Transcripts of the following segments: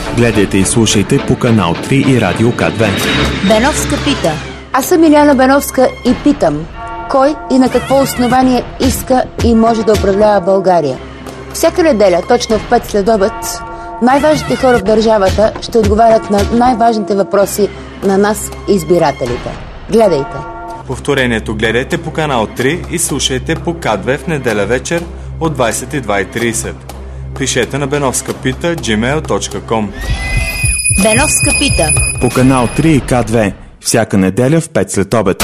Гледайте и слушайте по канал 3 и Радио К2. Беновска пита. Аз съм Илияна Беновска и питам: кой и на какво основание иска и може да управлява България? Всяка неделя, точно в 5 следобед, най-важните хора в държавата ще отговарят на най-важните въпроси на нас, избирателите. Гледайте! Повторението гледайте по канал 3 и слушайте по К2 в неделя вечер от 22:30. Пишете на benovskapita@gmail.com. Беновска пита. По канал 3 и К2 всяка неделя в 5 след обед.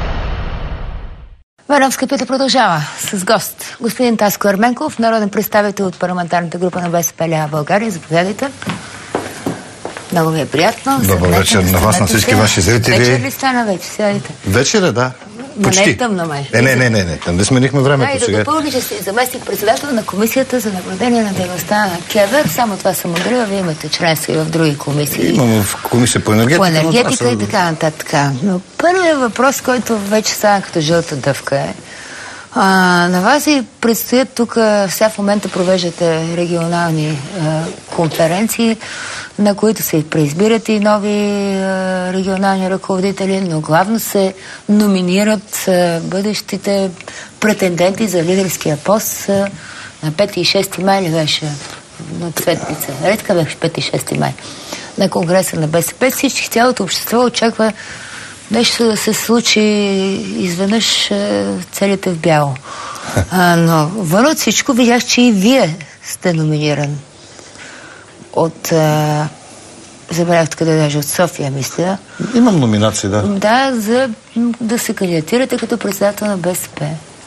Беновска пита продължава с гост. Господин Таско Ерменков, народен представител от парламентарната група на БСП лява България. Заповядайте. Много ми е приятно. Добър вечер на вас, на всички ваши зрители. Вечер ли стана вече? Сядайте. Вечер е, да. Почти. Не е тъмно, май. Не. Там да сменихме времето сега. Да допълни, че сте заместник-председател на Комисията за наблюдение на дейността на КЕВР. Само това съм ударила. Вие имате членство и в други комисии. Имам в комисия по енергетика. По енергетика и така нататък. Но първият въпрос, който вече стана като жълта дъвка е: на вас и предстоят тук, сега в момента провеждате регионални конференции, на които се преизбират и нови регионални ръководители, но главно се номинират бъдещите претенденти за лидерския пост на 5 и 6 май ли беше на Цветница. Редка беше 5 и 6 май на Конгреса на БСП. Всички, цялото общество очаква нещо да се случи изведнъж, целите в бяло. Но вън от всичко видях, че и вие сте номиниран от... забравях къде даже, от София, мисля. Имам номинации, да. Да, за да се кандидатирате като председател на БСП.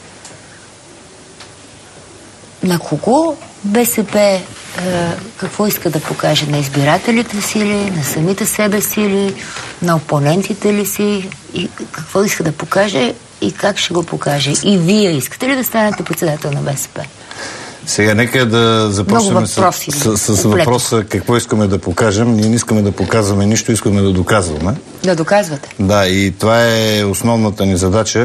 На кого БСП какво иска да покаже? На избирателите си ли, на самите себе си ли, на опонентите ли си? И какво иска да покаже и как ще го покаже? И вие искате ли да станете председател на БСП? Сега нека да започнем с въпроса какво искаме да покажем. Ние не искаме да показваме нищо, искаме да доказваме. Да доказвате? Да, и това е основната ни задача.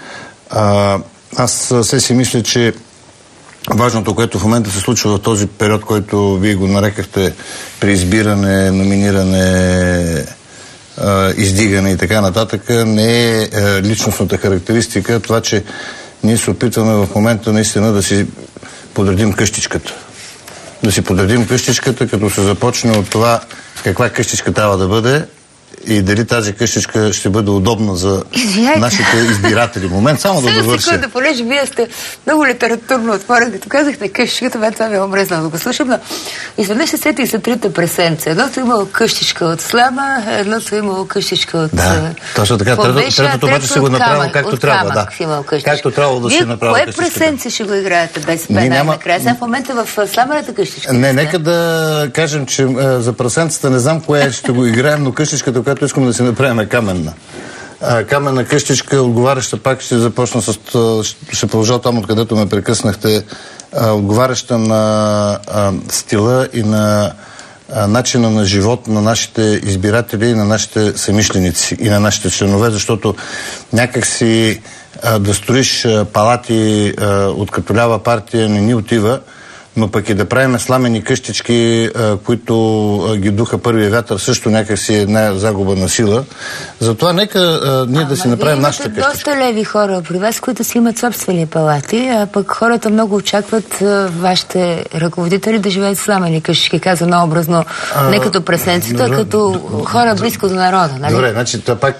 Аз все си мисля, че важното, което в момента се случва в този период, който вие го нарекахте преизбиране, номиниране, издигане и така нататък, не е личностната характеристика. Това, че ние се опитваме в момента наистина да си подредим къщичката. Да си подредим къщичката, като се започне от това каква къщичка трябва да бъде и дали тази къщичка ще бъде удобна за нашите избиратели. Момент, само да довърша. Секунда, понеже вие сте много литературно отворен, като казахте къщичката, това ми е омрезнало да го слушам, но изведнъж се сетих за трите пресенца. Едното имало къщичка от слама, едното имало къщичка от точно така. Третото обаче ще го направим както трябва. Да. Както трябва да се направи къщичката. Кое пресенце ще го играете без най-накрая? Сега в момента в сламената къщичка. Не, нека да кажем, че за пресенцата не знам кое ще го играем, но къщичката, която искам да си направим, е каменна. Каменна къщичка, отговаряща, пак ще започна ще продължа там, откъдето ме прекъснахте, отговаряща на стила и на начина на живот на нашите избиратели и на нашите съмишленици и на нашите членове, защото някак си да строиш палати от като лява партия не ни отива, но пък и да правим сламени къщички, които ги духа първия вятър, също някакси една загуба на сила. Затова нека ние да си направим нашата къщичка. Доста леви хора при вас, които си имат собствени палати, а пък хората много очакват вашите ръководители да живеят в сламени къщички, казано образно, не като пресенцето, а като хора близко до народа. Нали? Добре, значи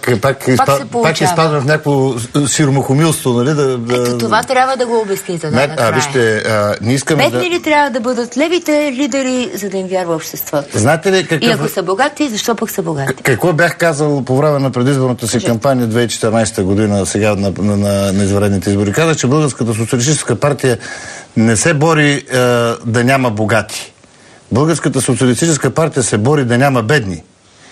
пак изпадаме в някакво сиромахомилство, нали? Ето това трябва да го обясните. Вижте, не искаме да трябва да бъдат левите лидери, за да им вярва обществото. Знаете ли какъв... И ако са богати, защо пък са богати? Какво бях казал по време на предизборната си кампания 2014 година, сега на извънредните избори? Казах, че Българската социалистическа партия не се бори да няма богати. Българската социалистическа партия се бори да няма бедни.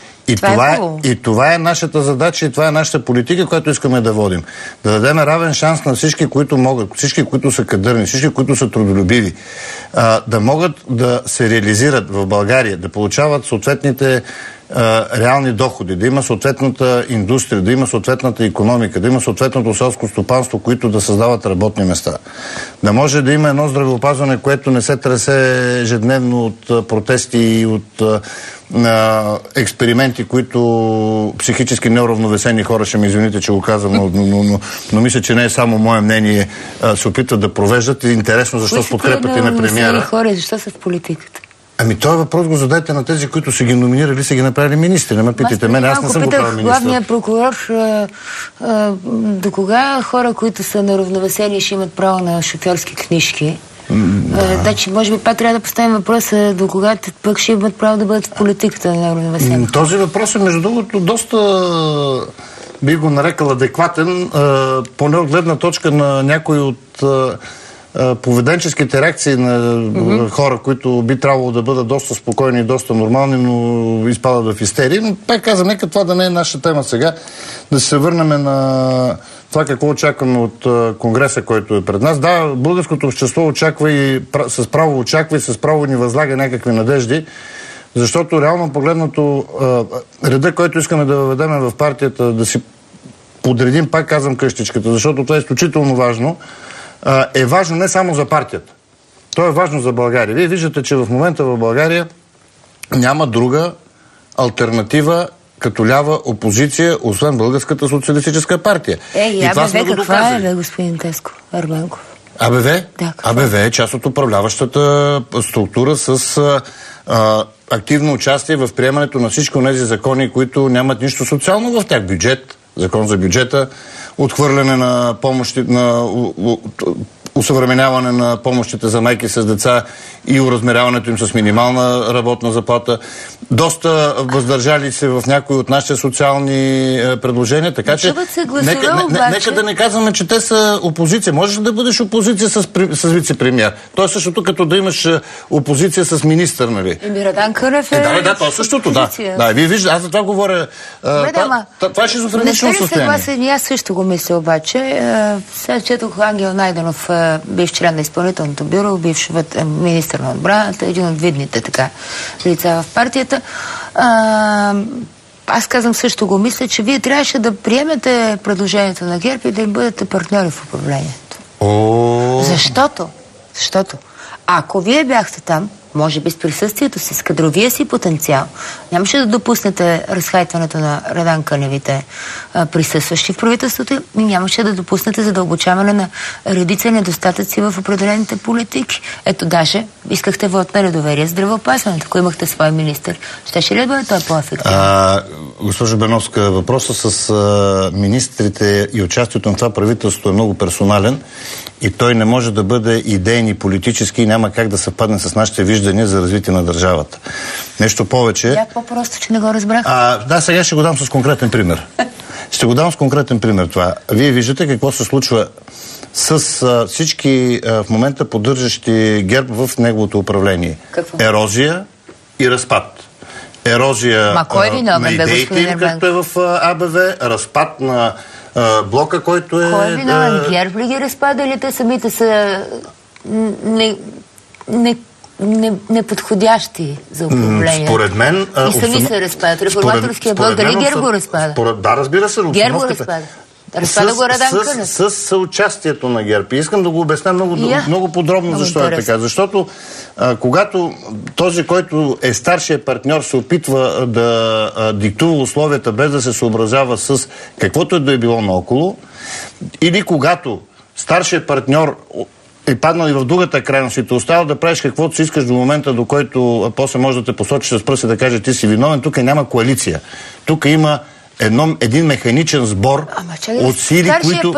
И това е нашата задача и това е нашата политика, която искаме да водим. Да дадем равен шанс на всички, които могат, всички, които са кадърни, всички, които са трудолюбиви, да могат да се реализират в България, да получават съответните реални доходи, да има съответната индустрия, да има съответната икономика, да има съответното селско стопанство, които да създават работни места. Да може да има едно здравеопазване, което не се тресе ежедневно от протести и от експерименти, които психически неуравновесени хора, ще ме извините, че го казвам, но мисля, че не е само мое мнение, се опитват да провеждат. Интересно, защо подкрепяте на премиера. Хора, защо са в политиката? Ами този въпрос го задайте на тези, които са ги номинирали, са ги направили министри. Не ме питайте мен, аз не съм го правил министър. Главният прокурор, до кога хора, които са неравновесени, ще имат право на шофьорски книжки? Значи, може би пак трябва да поставим въпроса до кога пък ще имат право да бъдат в политиката на неравновесени. Този въпрос е, между другото, доста би го нарекал адекватен, поне от гледна точка на някои от поведенческите реакции на хора, които би трябвало да бъдат доста спокойни и доста нормални, но изпадат в истерии. Но пак казвам, нека това да не е наша тема сега. Да се върнем на това какво очакваме от Конгреса, който е пред нас. Да, българското общество очаква и с право ни възлага някакви надежди, защото реално погледнато реда, който искаме да въведем в партията, да си подредим, пак казвам, къщичката, защото това е изключително важно, е важно не само за партията. То е важно за България. Вие виждате, че в момента в България няма друга алтернатива като лява опозиция, освен Българската социалистическа партия. И АБВ каква е, господин Теско Ерменков? АБВ? Да, АБВ е част от управляващата структура с активно участие в приемането на всички тези закони, които нямат нищо социално в тях. Бюджет, закон за бюджета, отхвърляне на помощи, на усъвременяване на помощите за майки с деца и уразмеряването им с минимална работна заплата. Доста въздържали се в някои от нашите социални предложения, така че нека да не казваме, че те са опозиция. Можеш ли да бъдеш опозиция с вице-премиер? То е същото, като да имаш опозиция с министър, нали? Радан Кънев е... Да, то е същото, да. Вие виждате, аз за това говоря. Това е шизофренично състояние. Аз също го мисля обаче. Сега четох Ангел Найденов, бивш член на изпълнителното бюро, бивш министър на отбраната, един от видните така лица в партията. Аз казвам също го мисля, че вие трябваше да приемете предложението на ГЕРБ и да им бъдете партньори в управлението. Защото ако вие бяхте там, може би с присъствието си, с кадровия си потенциал, нямаше да допуснете разхайтването на Радан Къневите присъстващи в правителството и нямаше да допуснете задълбочаване на редица недостатъци в определените политики. Ето, даже искахте вот на недоверие здравеопазването. Ако имахте свой министър, щеше ли да бъде той по-ефективен? Госпожо Беновска, въпросът с министрите и участието на това правителство е много персонален и той не може да бъде идейен и политически и няма как да съвпадне с нашите виждания за развитие на държавата. Нещо повече... по-просто, че не го разбрах. Да, сега ще го дам с конкретен пример. Ще го дам с конкретен пример това. Вие виждате какво се случва с всички в момента поддържащи ГЕРБ в неговото управление. Какво? Ерозия и разпад. Ерозия на идеите им, както е в АБВ, разпад на блока, който е... Кой е виновен? ГЕРБ ли ги разпада или те самите са неподходящи за управление? Според мен... И сами се разпадат. Реформаторския блок, дали ГЕРБ го разпада? Да, разбира се. ГЕРБ го разпада. Разпада го Радан Кънев. С съучастието на ГЕРБ. И искам да го обясня много подробно защо е така. Защото когато този, който е старшия партньор, се опитва да диктува условията без да се съобразява с каквото да е било наоколо, или когато старшия партньор е паднал и в другата крайност и те остава да правиш каквото си искаш до момента, до който после може да те посочи с пръст и да каже ти си виновен, тук няма коалиция. Тук има един механичен сбор от сили,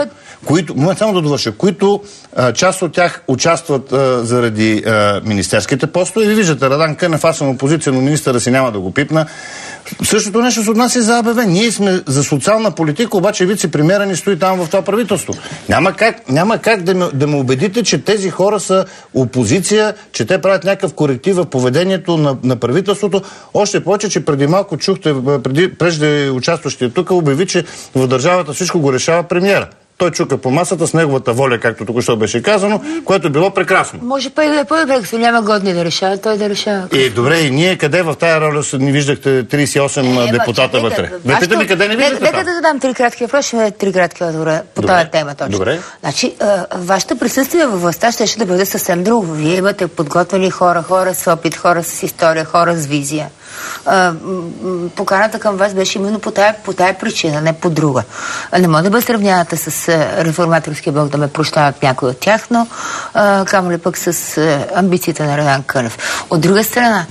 които част от тях участват заради министерските постове. И ви виждате, Радан Кънев, аз съм опозиция, но министъра си няма да го пипна. Същото нещо се отнася и за АБВ. Ние сме за социална политика, обаче вице-премиера ни стои там в това правителство. Няма как да ме убедите, че тези хора са опозиция, че те правят някакъв коректив в поведението на правителството. Още повече, че преди малко чухте, прежде участващия тук обяви, че в държавата всичко го решава премиера. той чука по масата с неговата воля, както току-що беше казано, което било прекрасно. Може па и да е по-добре, като няма годни да решава, той да решава. Добре, и ние къде в тая роля ни виждахте 38 депутата вътре? Ме пита ми къде не виждате там? Нека да задам 3 кратки въпроси, ще ме 3 кратки отговора по тази тема точно. Добре. Значи, вашето присъствие във властта ще да бъде съвсем друго. Вие имате подготвени хора с опит, хора с история, хора с визия. Поканата към вас беше именно по тая причина, не по друга. Не може да бъде сравнявате с реформаторския блок, да ме прощават някой от тях, но камо ли пък с амбициите на Радан Кънев. От друга страна,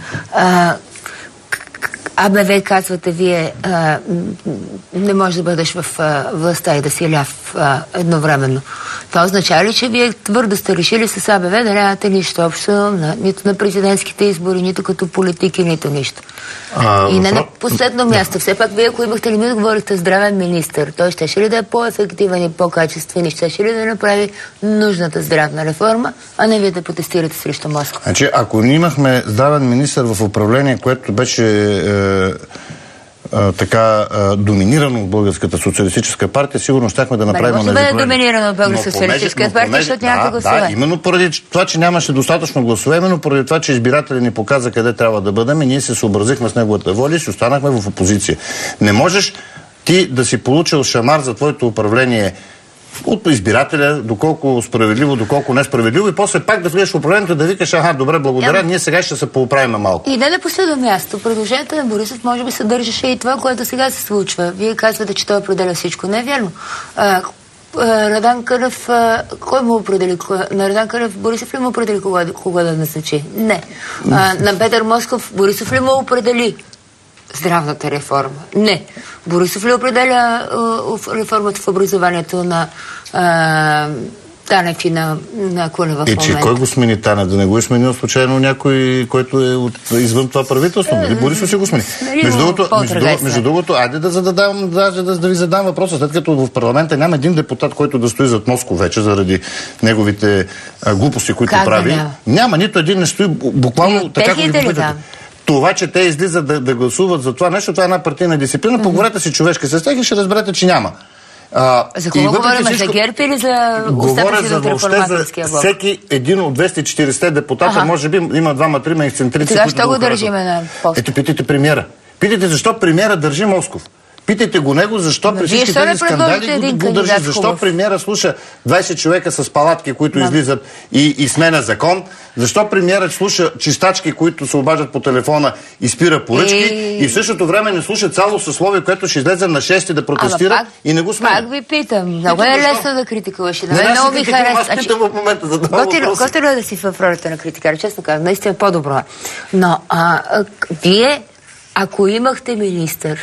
АБВ, казвате вие, не може да бъдеш в властта и да си ляв едновременно. Това означава ли, че вие твърдо сте решили с АБВ да нямате нищо общо, нито на президентските избори, нито като политики, нито нищо? И не на последно място. Все пак вие, ако имахте ли ми да говорите здравен министър, той щеше ли да е по-ефективен и по-качествен и щеше ли да направи нужната здравна реформа, а не вие да протестирате срещу Москва? Значи, ако ние имахме здравен министър в управление, което беше така доминирано от Българската социалистическа партия, сигурно щяхме да направим тези проблеми. Може да бъде доминирано от Българската социалистическа партия, защото нямате гласове. Да, именно поради това, че нямаше достатъчно гласове, именно поради това, че избиратели ни показа къде трябва да бъдем и ние се съобразихме с неговата воля и си останахме в опозиция. Не можеш ти да си получил шамар за твоето управление от избирателя, доколко справедливо, доколко несправедливо и после пак да влезеш в управлението да викаш, добре, благодаря, ние сега ще се поуправим малко. И не на последно място. Предложението на Борисов може би съдържаше и това, което сега се случва. Вие казвате, че той определя всичко. Не е вярно. Радан Кънев, кой му определи? На Радан Кънев Борисов ли му определи кога да назначи? Не. На Петър Москов Борисов ли му определи здравната реформа? Не. Борисов ли определя реформата в образованието на Танев и на Кунева в момента? Че кой го смени Танев? Да не го е сменил случайно някой, който е извън това правителство? Борисов си го смени. Между другото, айде да ви задам въпроса, след като в парламента няма един депутат, който да стои зад Москов вече заради неговите глупости, които прави. Няма, нито един не стои буквално така, като ги попитате. Това, че те излизат да гласуват за това нещо, това е една партийна дисциплина. Поговорете си човешки с тях и ще разберете, че няма. За кого говорим? За ГЕРБ или за остатъци от реформаторския блок? Всеки един от 240 депутата, може би има 2-3 ексцентрици. Сега що го държиме на пост? Ето, питайте премиера. Питайте защо премиера държи Москов. Питайте го него, защо при всички тези скандали го държи. Защо премиера слуша 20 човека с палатки, които излизат и сменя закон? Защо премиерът слуша чистачки, които се обаждат по телефона и спира поръчки? И в същото време не слуша цяло съсловие, което ще излезе на 6 да протестира и не го сменя? Пак ви питам. Много е лесно да критикуваш. Много ми харесва. Готово е да си в ролята на критикар. Честно казвам, наистина по-добро е. Но вие, ако имахте министър,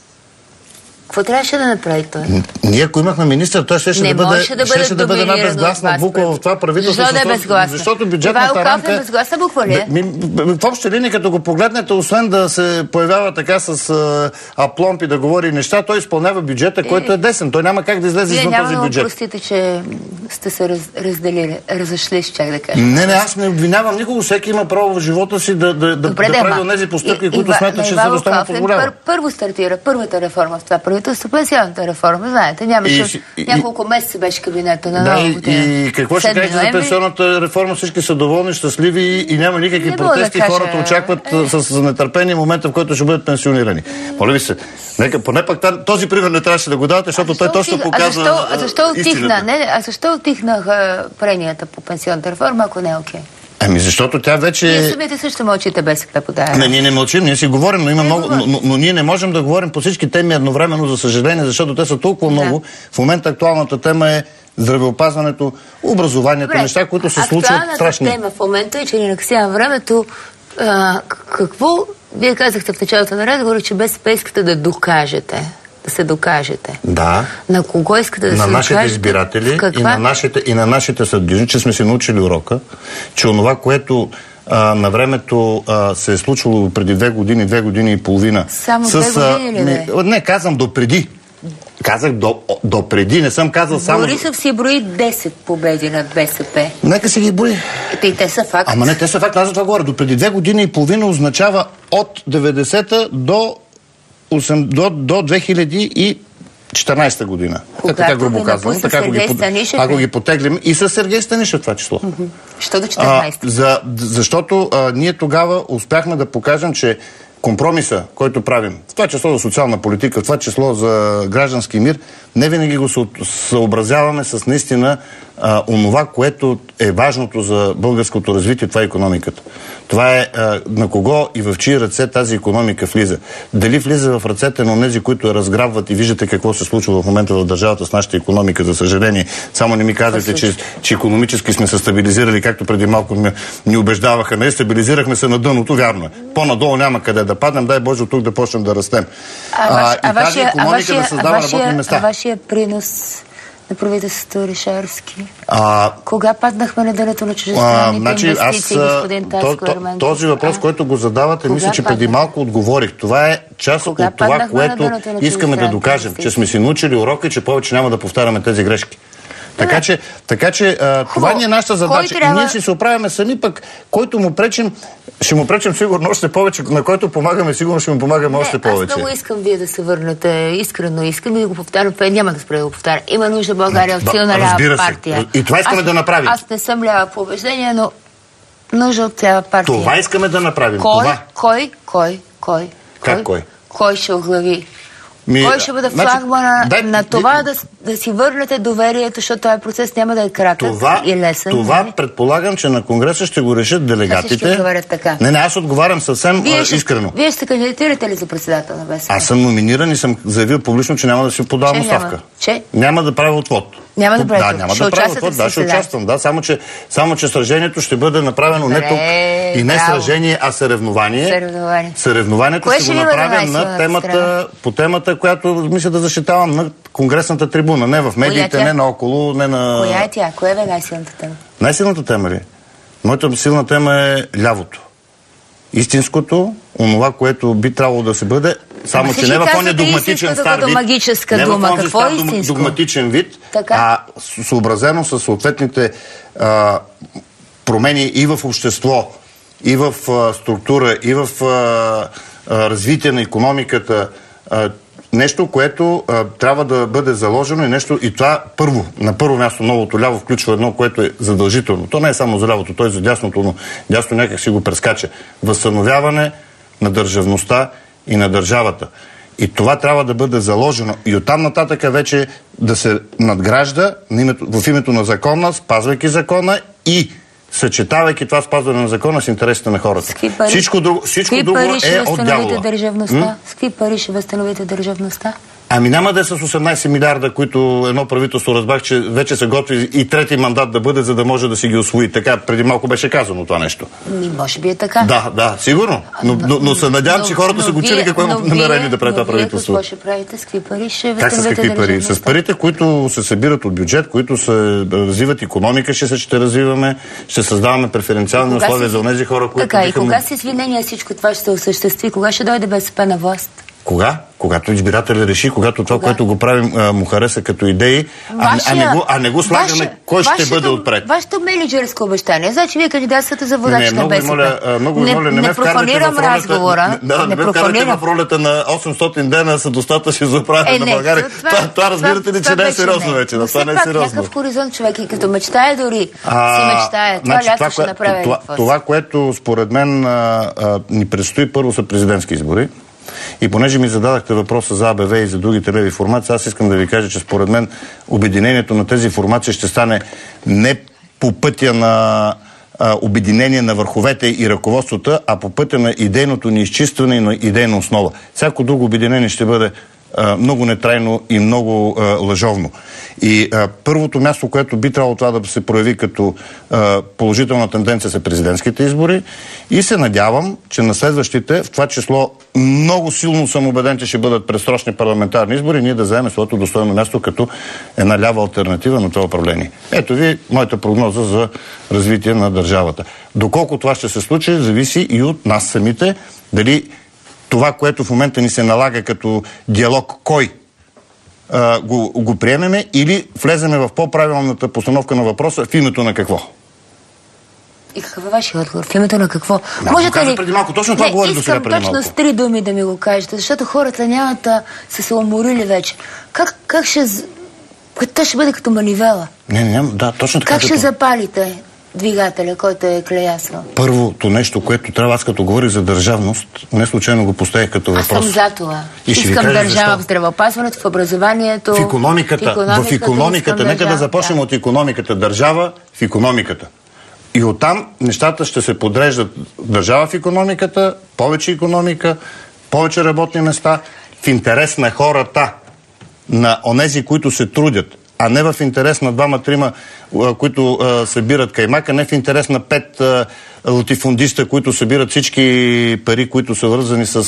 какво трябваше да направи той? Ние, ако имахме министър, той ще да бъде една безгласна буква в това правителство. Защо да е безгласна? Защото бюджетната рамка... е безгласна буква ли? В обща линия, като го погледнете, освен да се появява така с апломб и да говори неща, той изпълнява бюджета, който е десен. Той няма как да излезе извън този бюджет. Вие няма простите, че сте се разошли, чак да кажа. Не, аз не обвинявам никого. Всеки има право в живота си да прави онези постъпки, които смята, че законно позволява. Първо стартира първата реформа в това правителство, пенсионната реформа, знаете, нямаше няколко месеца беше кабинета на нова година. И какво ще кажете за пенсионната реформа? Всички са доволни, щастливи и няма никакви протести. Хората очакват с нетърпение момента, в който ще бъдат пенсионирани. Моля ви се, нека поне пък този пример не трябваше да го давате, защото той точно показва истината. Защо отихнаха пренията по пенсионната реформа, ако не е окей? Защото тя вече... Вие самите също мълчите БСП по тая. Не, ние не мълчим, ние си говорим, но има много, но ние не можем да говорим по всички теми едновременно, за съжаление, защото те са толкова много. В момента актуалната тема е здравеопазването, образованието, неща, които се случват страшни. Актуалната тема в момента е, че ни накъсява времето. Какво вие казахте в началото на разговора, че БСП искате да докажете? Да се докажете. Да. На кого искате да се докажете? На нашите избиратели и на нашите съдържи, че сме си научили урока, че онова, което на времето се е случвало преди 2 години и половина. Само 2 години ли? Не, казвам допреди. Казах допреди, не съм казал само... Борисов си брои 10 победи над БСП. Нека си ги брои. И те са факт. Ама не, те са факт, аз за това говоря. Допреди 2 години и половина означава от 90-та до 2000 и 14-та година. Когато така грубо казвам. Ако ги потеглим и с Сергей Станишев това число. Що до 14-та? Защото ние тогава успяхме да покажем, че компромиса, който правим, в това число за социална политика, в това число за граждански мир, не винаги го съобразяваме с наистина онова, което е важното за българското развитие, това е икономиката. Това е на кого и в чии ръце тази икономика влиза. Дали влиза в ръцете на онези, които я разграбват и виждате какво се случва в момента в държавата с нашата икономика, за съжаление. Само не ми казвайте, че икономически сме се стабилизирали, както преди малко ни убеждаваха. Не, стабилизирахме се на дъното, вярно е. По-надолу няма къде да паднем, дай Боже от тук да почнем да растем. И тази икономика да създава работни места. А вашия принос на правителството Орешарски? Кога паднахме на дъното на чуждестранните инвестиции, господин Таско Ерменков? Този въпрос, който го задавате, мисля, че преди малко отговорих. Това е част от това, което искаме да докажем, че сме си научили урока и че повече няма да повтаряме тези грешки. Така че това ни е нашата задача. И ние си се оправяме сами, пък който му пречим, ще му пречим сигурно още повече, на който помагаме, сигурно ще му помагаме още повече. Аз много искам вие да се върнете, искрено искам и да го повтарям, няма да спра да го повтарям. Има нужда България от силна лява партия. И това искаме да направим. Аз не съм лява по убеждение, но нужда от лява партия. Това искаме да направим. Кой? Как кой? Кой ще оглави? Кой ще бъде флагмана на това да си върнете доверието, защото този процес няма да е кратък и лесен. Това предполагам, че на Конгреса ще го решат делегатите. Ще отговарят така. Не, аз отговарям съвсем искрено. Вие ще кандидатирате ли за председател на БСП? Аз съм номиниран и съм заявил публично, че няма да си подавам оставка. Няма да правя отвод. Няма да правя няма да правя отвод. Да, ще участвам. Да, само че сражението ще бъде направено не тук и не сражение, а съревнование. Съревнованието ще го направим на темата, по темата, която мисля да защитавам на конгресната трибуна. Не в медиите, не наоколо, не на... Коя е тя? Коя е най-силната тема? Най-силната тема ли? Моята силна тема е лявото. Истинското, онова, което би трябвало да се бъде, само че не в оня догматичен стар вид, не в този стар догматичен вид, а съобразено с съответните промени и в общество, и в структура, и в развитие на икономиката, нещо, което трябва да бъде заложено и това на първо място новото ляво включва едно, което е задължително. То не е само за лявото, то е за дясното, но дясно някак си го прескача. Възстановяване на държавността и на държавата. И това трябва да бъде заложено. И оттам нататък вече да се надгражда в името на закона, спазвайки закона и съчетавайки това спазване на закона с интересите на хората. Всичко друго е от дявола. С какви пари ще възстановите държавността? Ами няма да е с 18 милиарда, които едно правителство разбрах, че вече се готви и трети мандат да бъде, за да може да си ги усвои. Така, преди малко беше казано това нещо. Може би е така. Да, сигурно. Но се надявам, че хората са го чули какво има намерение да прави това правителство. Какво ще правите? С какви пари ще възстановите държавността? Как с какви пари? С парите, които се събират от бюджет, които се развиват икономика, ще развиваме, ще създаваме преференциални условия за онези хора, които... Така, и кога с извинения всичко това ще се осъществи? Кога ще дойде БСП на власт? Кога? Когато избирателя реши, когато това, което го правим, му хареса като идеи, а не го слагаме кой ще бъде отпред. Вашето мениджърско обещание. Значи вие кандидатствате за водач на БСП. Много ви моля, не ме профанирам разговора. Не ме вкарвайте в ролята на 800 дена са достатъчни за управяне на България. Това разбирате ли, че не е сериозно вече. Това не е сериозно. Някакъв хоризонт човек и като мечтае дори си мечтае. Това лято ще направи. Това, което според мен ни предстои, първо са президентски избори. И понеже ми зададахте въпроса за АБВ и за другите леви формации, аз искам да ви кажа, че според мен обединението на тези формации ще стане не по пътя на обединение на върховете и ръководствата, а по пътя на идейното ни изчистване и на идейна основа. Всяко друго обединение ще бъде много нетрайно и много лъжовно. И първото място, което би трябвало това да се прояви като положителна тенденция са президентските избори и се надявам, че на следващите, в това число много силно съм убеден, че ще бъдат предсрочни парламентарни избори, ние да вземем своето достойно място като една лява алтернатива на това управление. Ето ви моята прогноза за развитие на държавата. Доколко това ще се случи, зависи и от нас самите, дали това, което в момента ни се налага като диалог, кой го приемеме или влеземе в по-правилната постановка на въпроса в името на какво. И какъв е вашия отговор? В името на какво? Можете ли... преди малко, точно това говори до сега преди малко. Искам точно с 3 думи да ми го кажете, защото хората нямат са се уморили вече. Как ще... Той ще бъде като манивела. Да, точно така. Как ще запалите двигателя, който е клеясал? Първото нещо, което трябва, аз като говорих за държавност, не случайно го поставих като въпрос. Аз съм за това. Искам държава в здравеопазването, в образованието, в икономиката. Нека да започнем от икономиката. Държава в икономиката. И оттам нещата ще се подреждат. Държава в икономиката, повече икономика, повече работни места, в интерес на хората, на онези, които се трудят, а не в интерес на 2-3, които събират каймака, не в интерес на 5 латифундиста, които събират всички пари, които са вързани с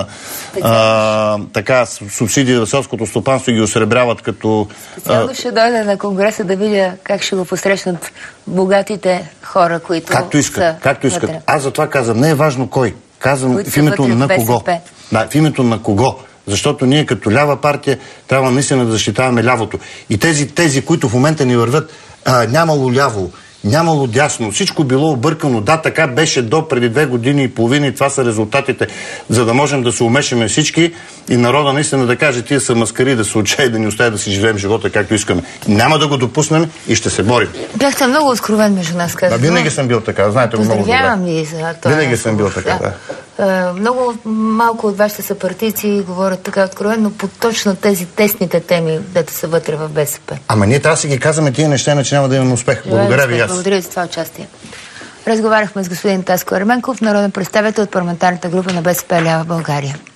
субсидии за селското стопанство и ги осребряват като... Специално ще дойда на Конгреса да видя как ще го посрещнат богатите хора, които както искат. Аз затова казвам, не е важно кой. Казвам в името на кого. Да, в името на кого. Защото ние като лява партия трябва наистина да защитаваме лявото. И тези, които в момента ни вървят, нямало ляво, нямало дясно, всичко било объркано. Да, така беше до преди 2 години и половина и това са резултатите, за да можем да се умешаме всички и народа наистина да каже, тия са маскари, да се отчае, да ни остави да си живеем живота както искаме. Няма да го допуснем и ще се борим. Бяхте много откровен между нас, казвам. Винаги съм бил така, знаете го много добре. Поздравявам ви за това. Винаги съм бил така, да. Много малко от вашите съпартийци говорят така откровенно по точно тези тесните теми, дето са вътре в БСП. Ама ние трябва да си ги казваме тия неща, иначе няма да имаме успех. Благодаря ви аз. Благодаря ви за това участие. Разговаряхме с господин Таско Ерменков, народен представител от парламентарната група на БСП Лява България.